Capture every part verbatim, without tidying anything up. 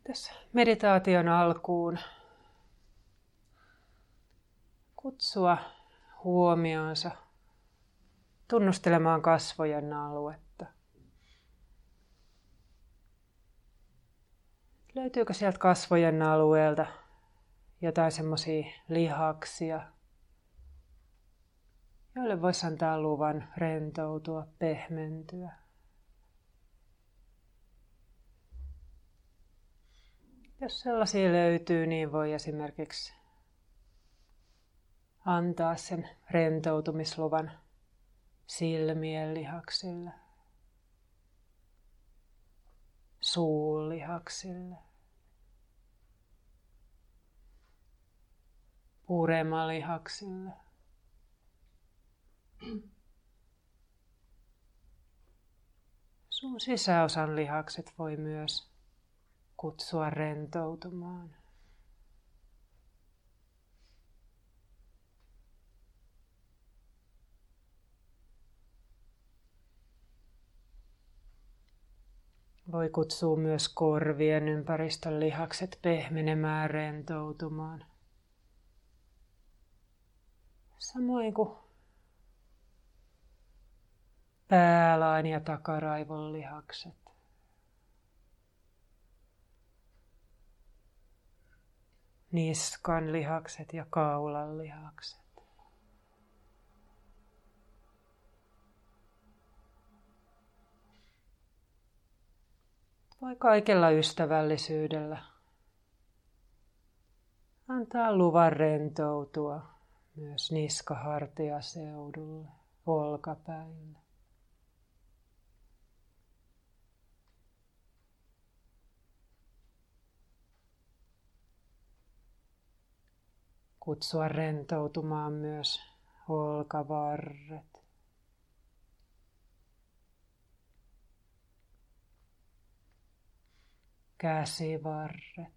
Tässä meditaation alkuun kutsua huomionsa tunnustelemaan kasvojen aluetta. Löytyykö sieltä kasvojen alueelta jotain semmoisia lihaksia, joille voisi antaa luvan rentoutua, pehmentyä? Jos sellaisia löytyy, niin voi esimerkiksi antaa sen rentoutumisluvan silmien lihaksille, suun lihaksille, puremalihaksille. Suun sisäosan lihakset voi myös kutsua rentoutumaan. Voi kutsua myös korvien ympäristön lihakset pehmenemään, rentoutumaan. Samoin kuin päälain ja takaraivon lihakset. Niskan lihakset ja kaulan lihakset. Voi kaikella ystävällisyydellä antaa luvan rentoutua myös niskahartiaseudulle, olkapäille. Kutsua rentoutumaan myös olkavarret. Käsivarret.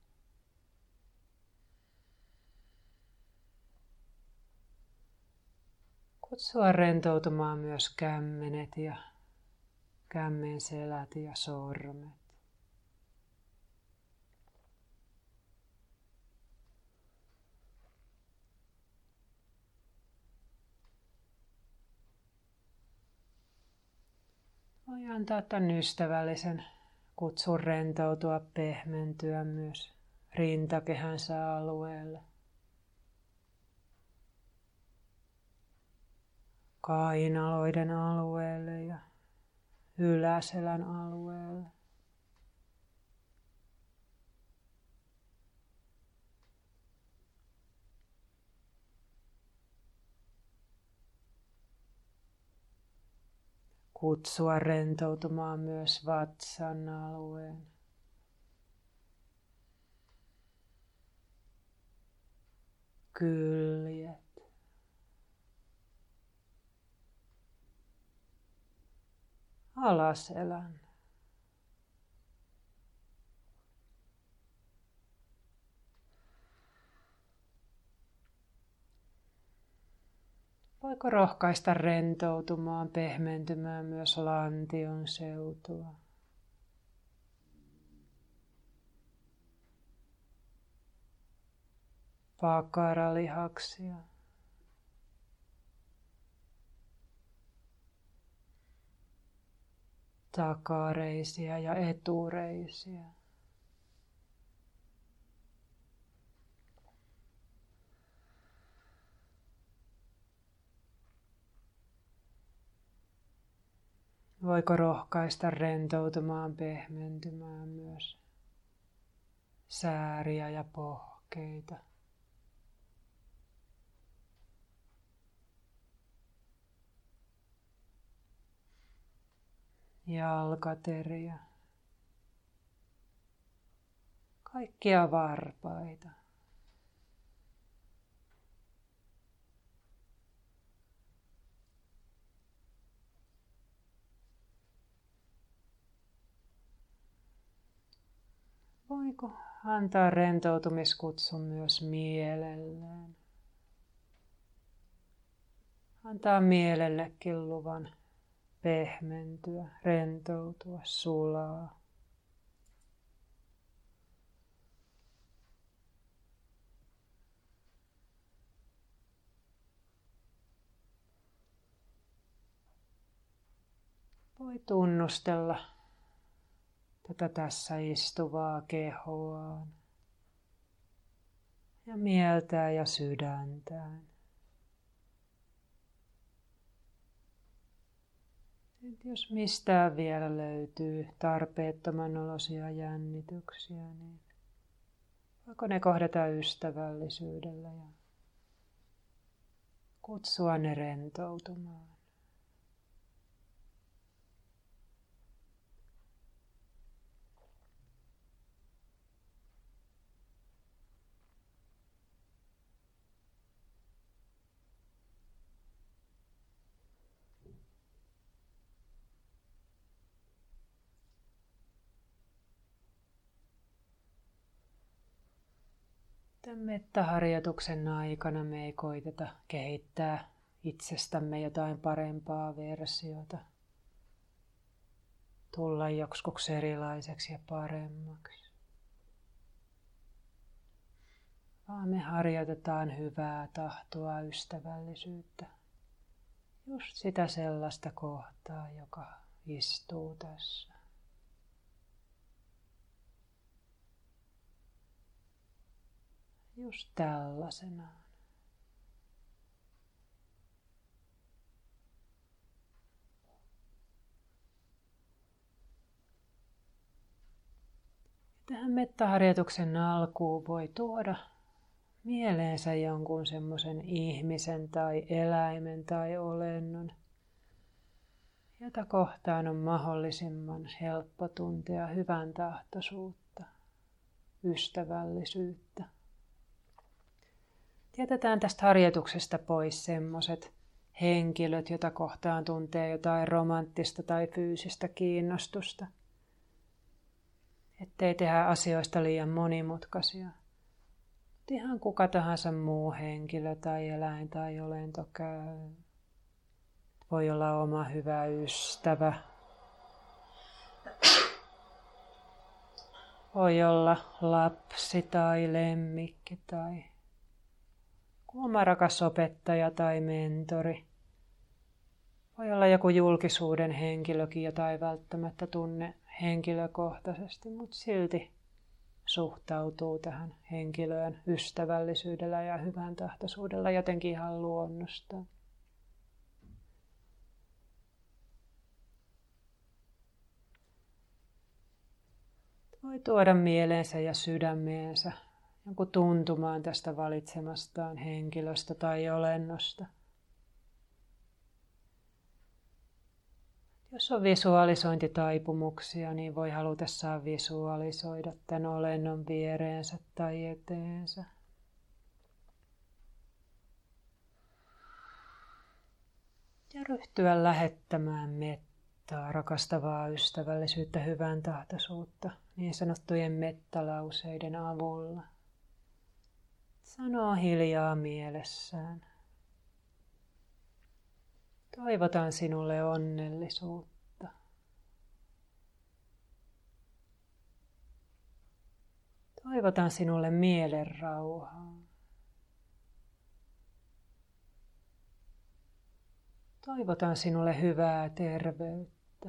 Kutsua rentoutumaan myös kämmenet ja kämmenselät ja sormet. Voi antaa tämän ystävällisen kutsun rentoutua, pehmentyä myös rintakehänsä alueelle. Kainaloiden alueelle ja yläselän alueelle. Kutsua rentoutumaan myös vatsan alueen. Kyljet. Alaselän. Voiko rohkaista rentoutumaan, pehmentymään myös lantion seutua? Pakaralihaksia. Takareisiä ja etureisiä. Voiko rohkaista rentoutumaan, pehmentymään myös sääriä ja pohkeita? Jalkateriä. Kaikkia varpaita. Voiko antaa rentoutumiskutsun myös mielelleen? Antaa mielellekin luvan pehmentyä, rentoutua, sulaa. Voi tunnustella tätä tässä istuvaa kehoaan ja mieltää ja sydäntään. Et jos mistään vielä löytyy tarpeettoman olosia jännityksiä, niin voiko ne kohdata ystävällisyydellä ja kutsua ne rentoutumaan. Tämän mettaharjoituksen aikana me ei koiteta kehittää itsestämme jotain parempaa versiota. Tulla joksikuksi erilaiseksi ja paremmaksi. Vaan me harjoitetaan hyvää tahtoa, ystävällisyyttä. Just sitä sellaista kohtaa, joka istuu tässä. Just tällaisenaan. Tähän mettaharjoituksen alkuun voi tuoda mieleensä jonkun semmoisen ihmisen tai eläimen tai olennon, jota kohtaan on mahdollisimman helppo tuntea hyvän tahtoisuutta, ystävällisyyttä. Jätetään tästä harjoituksesta pois semmoiset henkilöt, joita kohtaan tuntee jotain romanttista tai fyysistä kiinnostusta. Ettei tehdä asioista liian monimutkaisia. Ihan kuka tahansa muu henkilö tai eläin tai olento käy. Voi olla oma hyvä ystävä. Voi olla lapsi tai lemmikki tai oma rakas opettaja tai mentori. Voi olla joku julkisuuden henkilökin, jota ei välttämättä tunne henkilökohtaisesti, mutta silti suhtautuu tähän henkilöön ystävällisyydellä ja hyvän tahtoisuudella jotenkin ihan luonnostaan. Voi tuoda mieleensä ja sydämeensä jonkun tuntumaan tästä valitsemastaan henkilöstä tai olennosta. Jos on visualisointitaipumuksia, niin voi halutessaan visualisoida tämän olennon viereensä tai eteensä. Ja ryhtyä lähettämään mettaa, rakastavaa ystävällisyyttä, hyvän tahtoisuutta niin sanottujen mettalauseiden avulla. Sanoo hiljaa mielessään. Toivotan sinulle onnellisuutta. Toivotan sinulle mielenrauhaa. Toivotan sinulle hyvää terveyttä.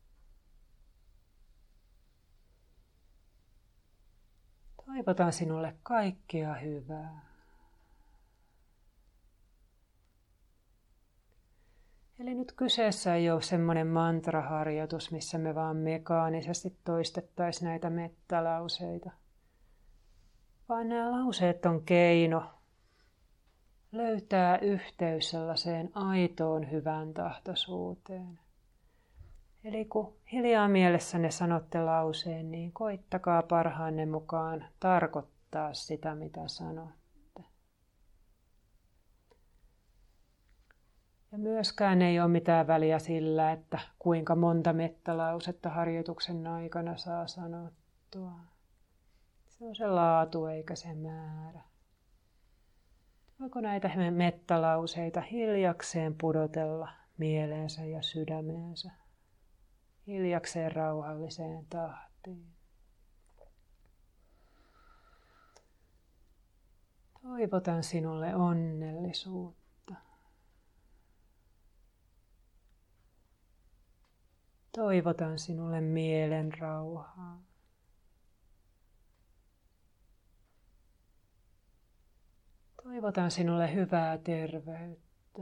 Toivotan sinulle kaikkea hyvää. Eli nyt kyseessä ei ole semmoinen mantraharjoitus, missä me vaan mekaanisesti toistettaisiin näitä mettalauseita. Vaan nämä lauseet on keino löytää yhteys sellaiseen aitoon hyvän tahtoisuuteen. Eli kun hiljaa mielessänne sanotte lauseen, niin koittakaa parhaanne mukaan tarkoittaa sitä, mitä sanotte. Ja myöskään ei ole mitään väliä sillä, että kuinka monta mettalausetta harjoituksen aikana saa sanottua. Se on se laatu eikä se määrä. Voiko näitä mettalauseita hiljakseen pudotella mieleensä ja sydämeensä? Hiljakseen rauhalliseen tahtiin. Toivotan sinulle onnellisuutta. Toivotan sinulle mielen rauhaa. Toivotan sinulle hyvää terveyttä.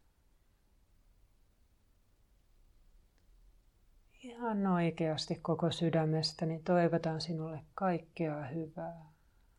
Ihan oikeasti koko sydämestäni toivotan sinulle kaikkea hyvää.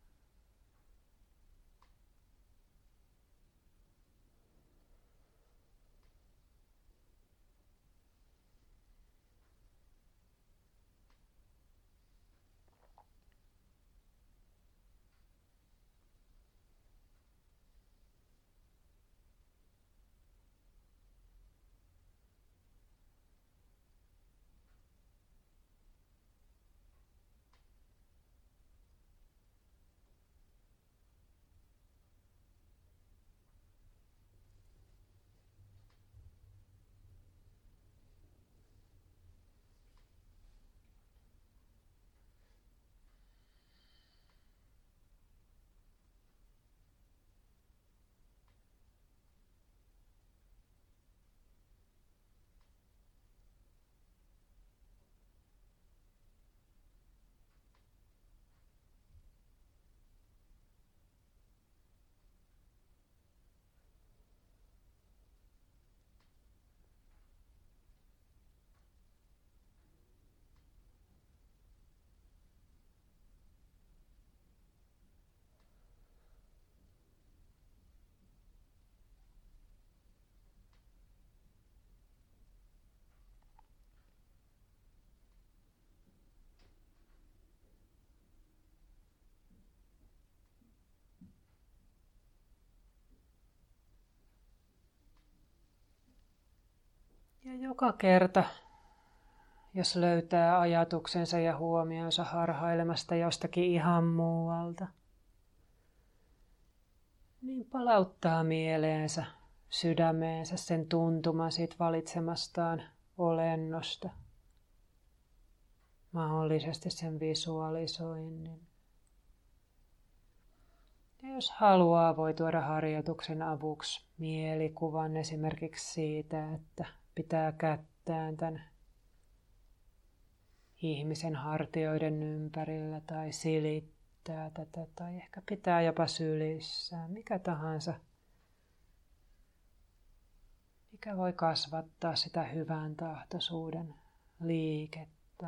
Ja joka kerta, jos löytää ajatuksensa ja huomionsa harhailemasta jostakin ihan muualta, niin palauttaa mieleensä, sydämeensä sen tuntuman siitä valitsemastaan olennosta. Mahdollisesti sen visualisoinnin. Ja jos haluaa, voi tuoda harjoituksen avuksi mielikuvan esimerkiksi siitä, että pitää kättään tämän ihmisen hartioiden ympärillä tai silittää tätä tai ehkä pitää jopa sylissään, mikä tahansa, mikä voi kasvattaa sitä hyvän tahtoisuuden liikettä.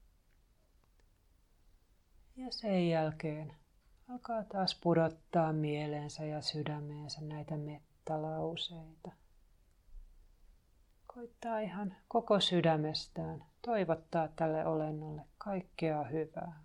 Ja sen jälkeen alkaa taas pudottaa mieleensä ja sydämeensä näitä mettalauseita. Koittaa ihan koko sydämestään toivottaa tälle olennolle kaikkea hyvää.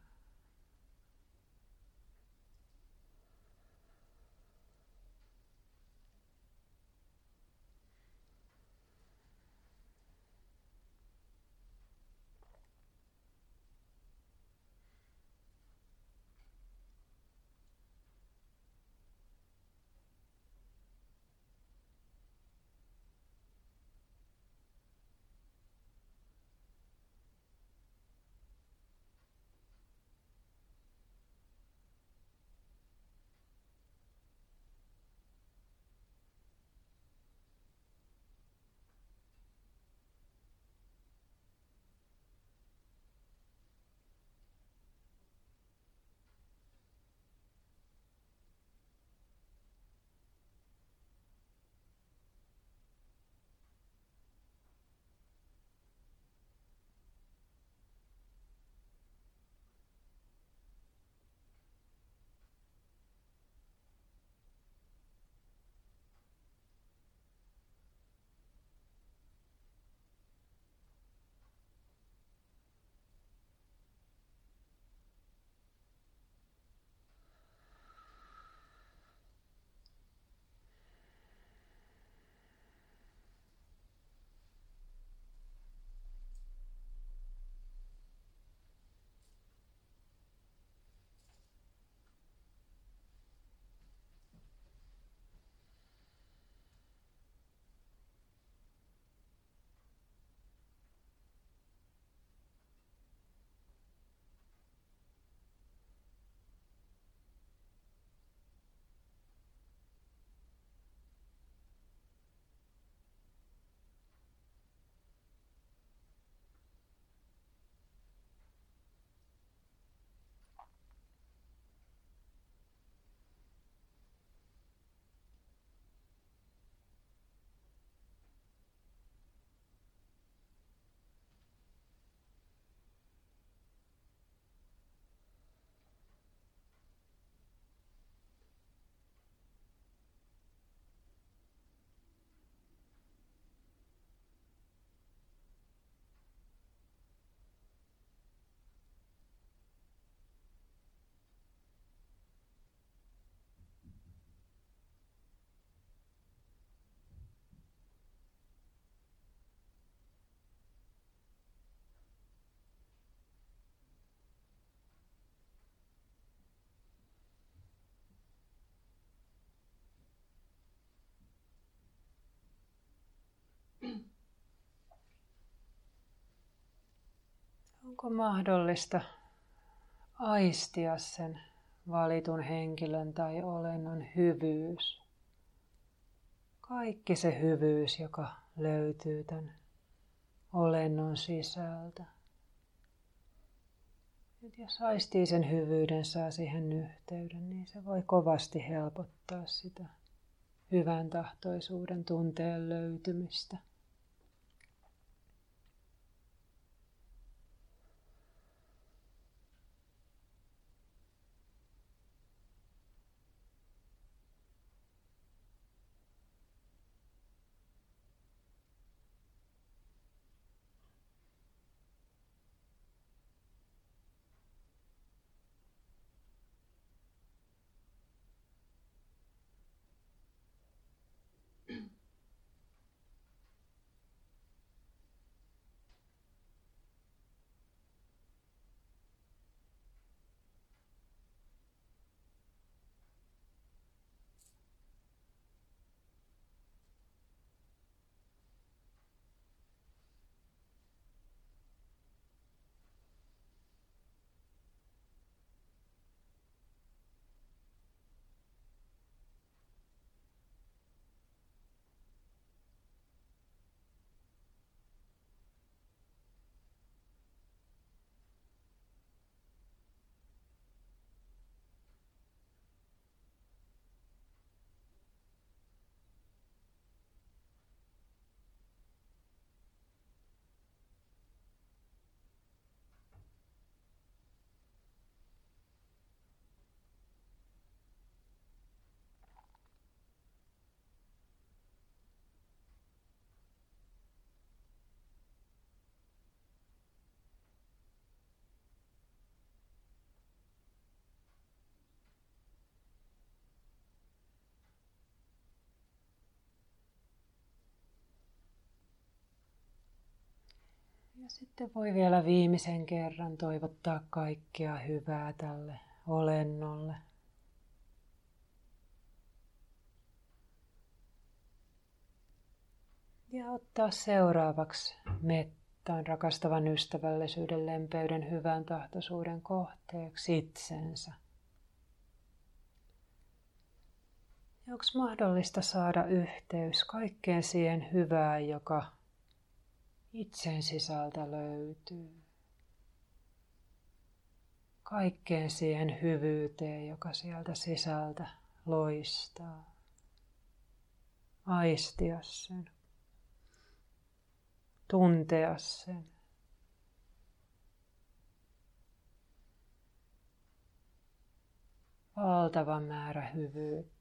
Onko mahdollista aistia sen valitun henkilön tai olennon hyvyys? Kaikki se hyvyys, joka löytyy tämän olennon sisältä. Et jos aistii sen hyvyyden, saa siihen yhteyden, niin se voi kovasti helpottaa sitä hyvän tahtoisuuden tunteen löytymistä. Ja sitten voi vielä viimeisen kerran toivottaa kaikkea hyvää tälle olennolle. Ja ottaa seuraavaksi mettaan rakastavan ystävällisyyden, lempeyden, hyvän tahtoisuuden kohteeksi itsensä. Ja onko mahdollista saada yhteys kaikkeen siihen hyvään, joka itsen sisältä löytyy. Kaikkeen siihen hyvyyteen, joka sieltä sisältä loistaa. Aistia sen. Tuntea sen. Valtava määrä hyvyyttä.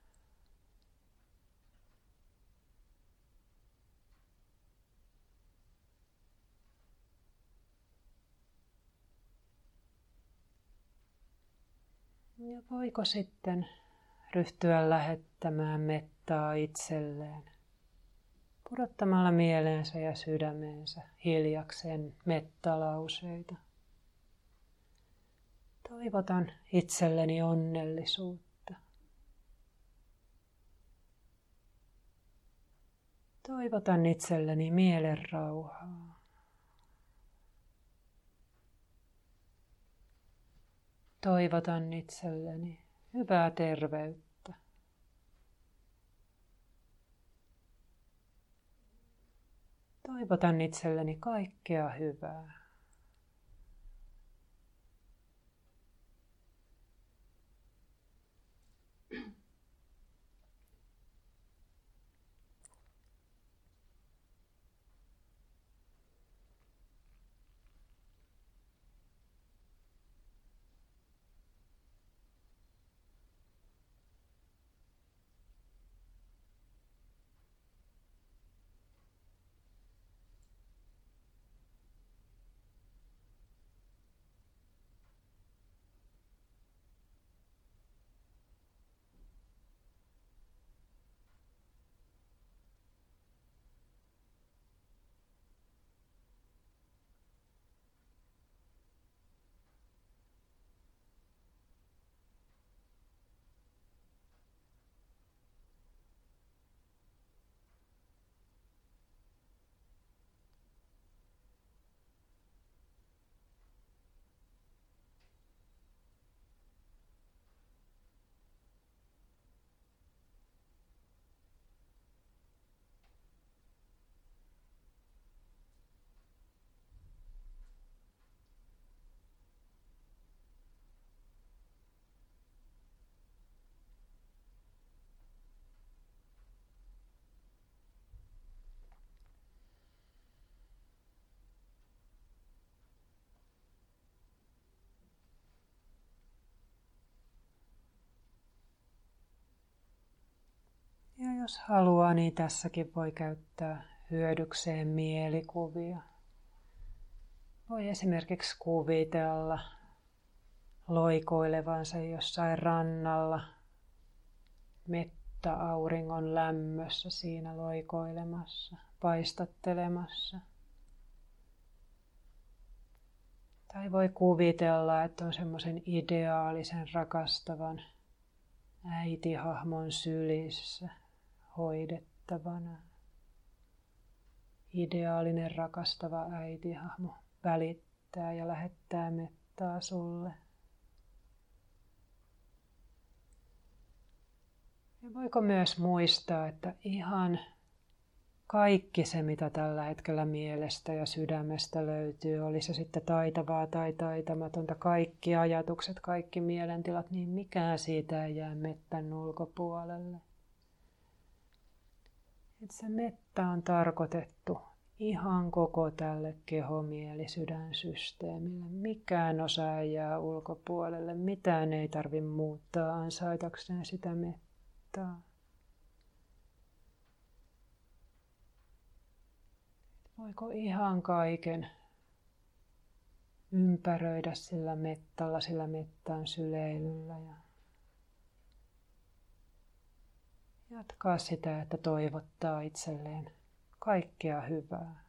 Ja voiko sitten ryhtyä lähettämään mettaa itselleen, pudottamalla mieleensä ja sydämeensä hiljakseen mettalauseita. Toivotan itselleni onnellisuutta. Toivotan itselleni mielenrauhaa. Toivotan itselleni hyvää terveyttä. Toivotan itselleni kaikkea hyvää. Jos haluaa, niin tässäkin voi käyttää hyödykseen mielikuvia. Voi esimerkiksi kuvitella loikoilevansa jossain rannalla mettäauringon lämmössä siinä loikoilemassa, paistattelemassa. Tai voi kuvitella, että on semmoisen ideaalisen rakastavan äitihahmon sylissä hoidettavana. Ideaalinen rakastava äitihahmo välittää ja lähettää mettaa sulle. Ja voiko myös muistaa, että ihan kaikki se, mitä tällä hetkellä mielestä ja sydämestä löytyy, oli se sitten taitavaa tai taitamatonta, kaikki ajatukset, kaikki mielentilat, niin mikään siitä ei jää mettän ulkopuolelle. Että se mettä on tarkoitettu ihan koko tälle keho-mieli-sydänsysteemille. Mikään osa ei jää ulkopuolelle, mitään ei tarvitse muuttaa ansaitakseen sitä mettää. Voiko ihan kaiken ympäröidä sillä mettalla, sillä mettään syleilyllä ja jatkaa sitä, että toivottaa itselleen kaikkea hyvää.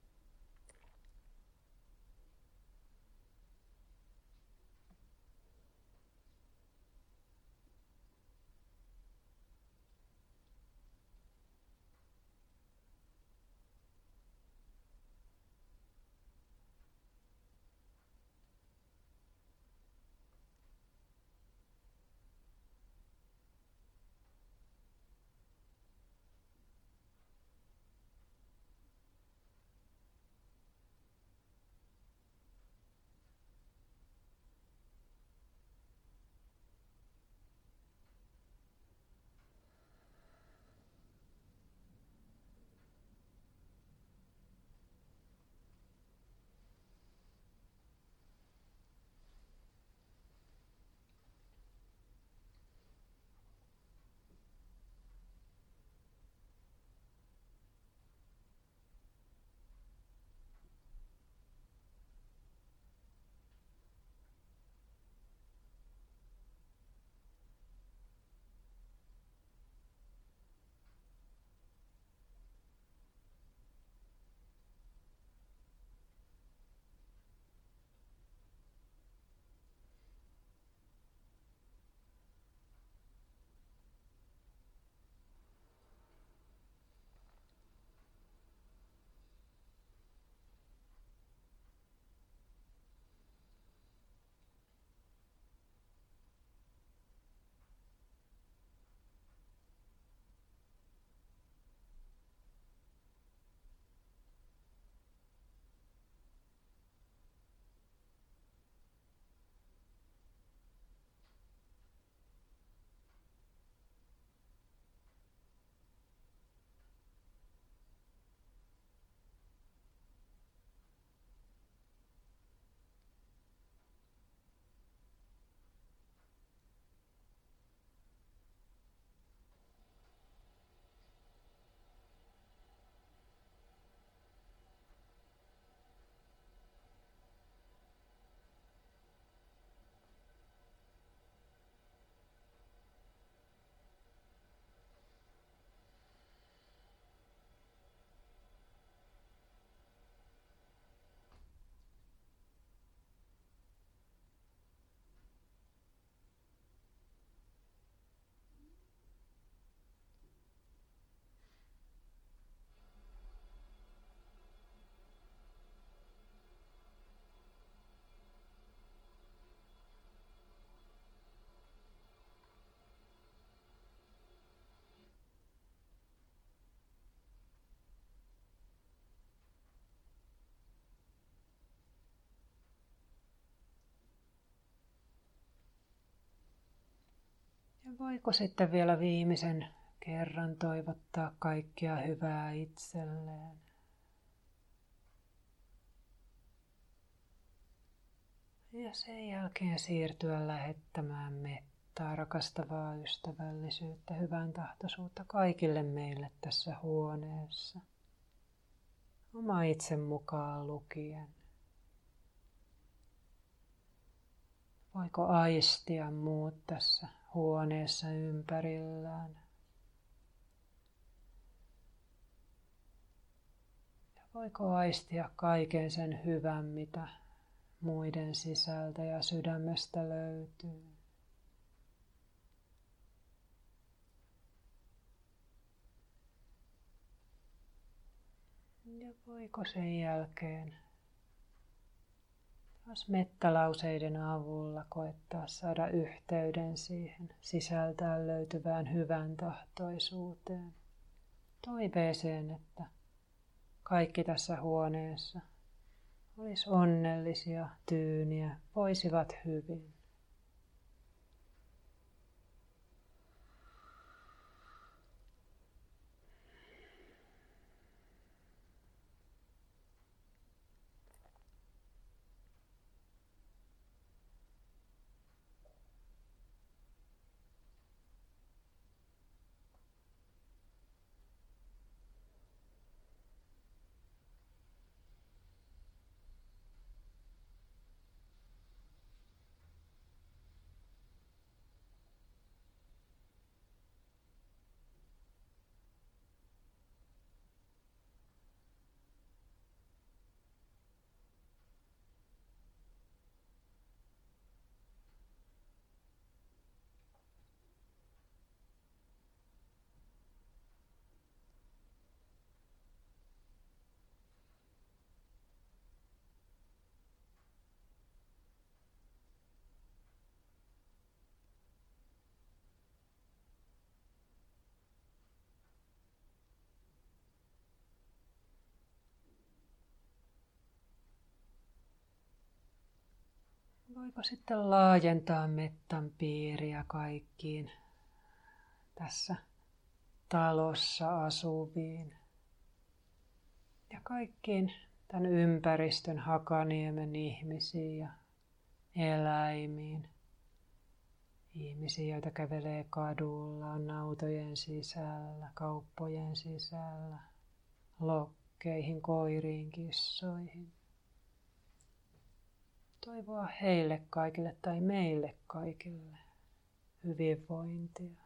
Ja voiko sitten vielä viimeisen kerran toivottaa kaikkea hyvää itselleen. Ja sen jälkeen siirtyä lähettämään mettä lähettää rakastavaa ystävällisyyttä, hyvän tahtoisuutta kaikille meille tässä huoneessa. Oma itse mukaan lukien. Voiko aistia muut tässä huoneessa ympärillään? Ja voiko aistia kaiken sen hyvän, mitä muiden sisältä ja sydämestä löytyy? Ja voiko sen jälkeen taas mettälauseiden avulla koettaa saada yhteyden siihen sisältään löytyvään hyvän tahtoisuuteen, toiveeseen, että kaikki tässä huoneessa olisi onnellisia, tyyniä, voisivat hyvin. Voiko sitten laajentaa mettan piiriä kaikkiin tässä talossa asuviin ja kaikkiin tämän ympäristön Hakaniemen ihmisiin ja eläimiin. Ihmisiä, joita kävelee kadulla, on autojen sisällä, kauppojen sisällä, lokkeihin, koiriin, kissoihin. Toivoa heille kaikille tai meille kaikille hyvinvointia.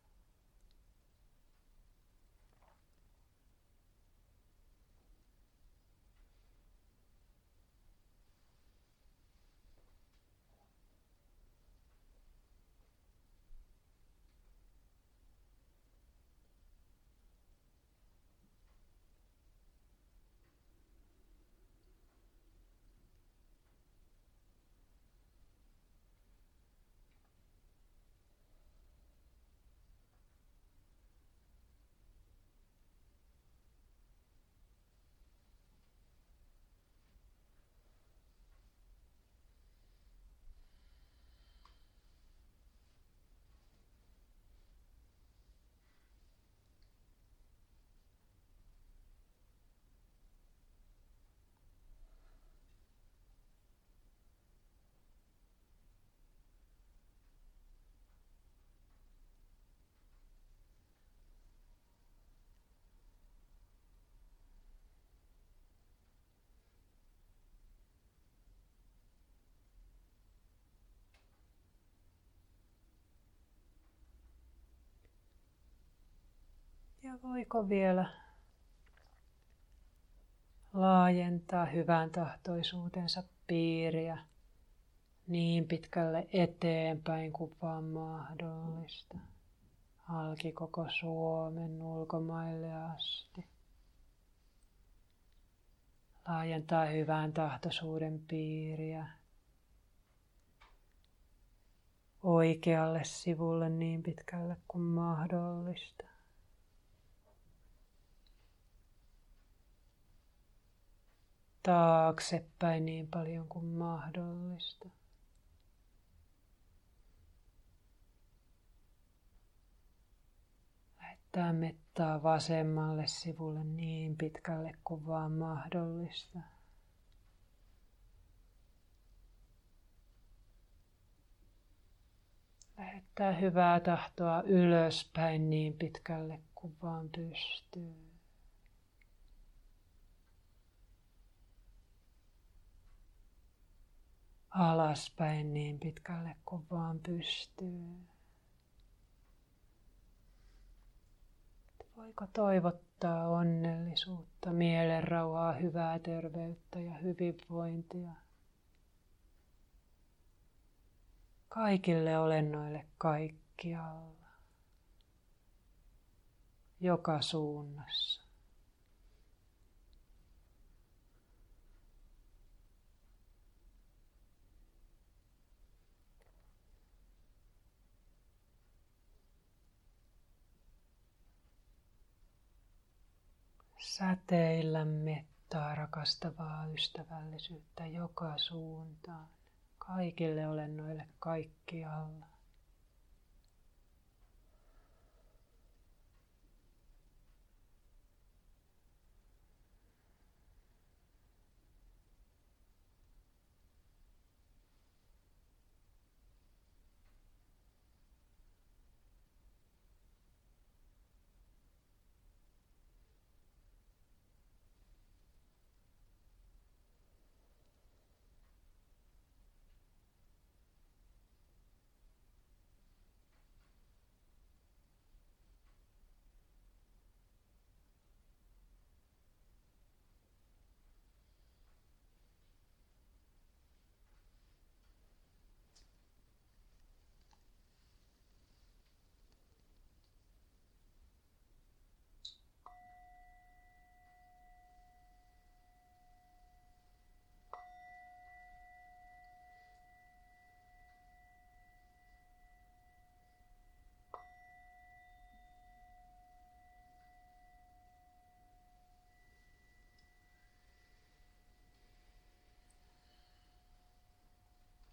Ja voiko vielä laajentaa hyvän tahtoisuutensa piiriä niin pitkälle eteenpäin kuin vaan mahdollista, halki koko Suomen ulkomaille asti. Laajentaa hyvän tahtoisuuden piiriä oikealle sivulle niin pitkälle kuin mahdollista. Taaksepäin niin paljon kuin mahdollista. Lähettää mettaa vasemmalle sivulle niin pitkälle kuin vaan mahdollista. Lähettää Tää hyvää tahtoa ylöspäin niin pitkälle kuin vaan pystyy. Alaspäin niin pitkälle kuin vaan pystyy. Voiko toivottaa onnellisuutta, mielenrauhaa, hyvää terveyttä ja hyvinvointia kaikille olennoille kaikkialla, joka suunnassa. Säteillä mettaa rakastavaa ystävällisyyttä joka suuntaan, kaikille olennoille kaikkialla.